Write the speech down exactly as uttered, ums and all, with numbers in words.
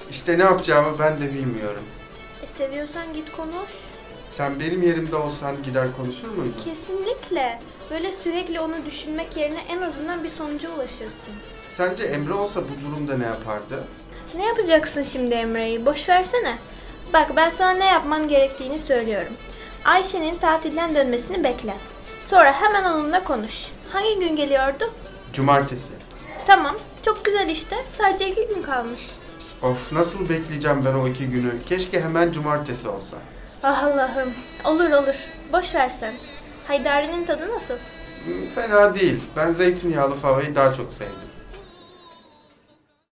İşte ne yapacağımı ben de bilmiyorum. E seviyorsan git konuş. Sen benim yerimde olsan gider konuşur muydun? Kesinlikle. Böyle sürekli onu düşünmek yerine en azından bir sonuca ulaşırsın. Sence Emre olsa bu durumda ne yapardı? Ne yapacaksın şimdi Emre'yi? Boş versene. Bak ben sana ne yapman gerektiğini söylüyorum. Ayşe'nin tatilden dönmesini bekle. Sonra hemen onunla konuş. Hangi gün geliyordu? Cumartesi. Tamam. Çok güzel işte. Sadece iki gün kalmış. Of, nasıl bekleyeceğim ben o iki günü? Keşke hemen cumartesi olsa. Ah Allah'ım. Olur olur. Boş ver sen. Haydari'nin tadı nasıl? Hmm, Fena değil. Ben zeytinyağlı favayı daha çok sevdim.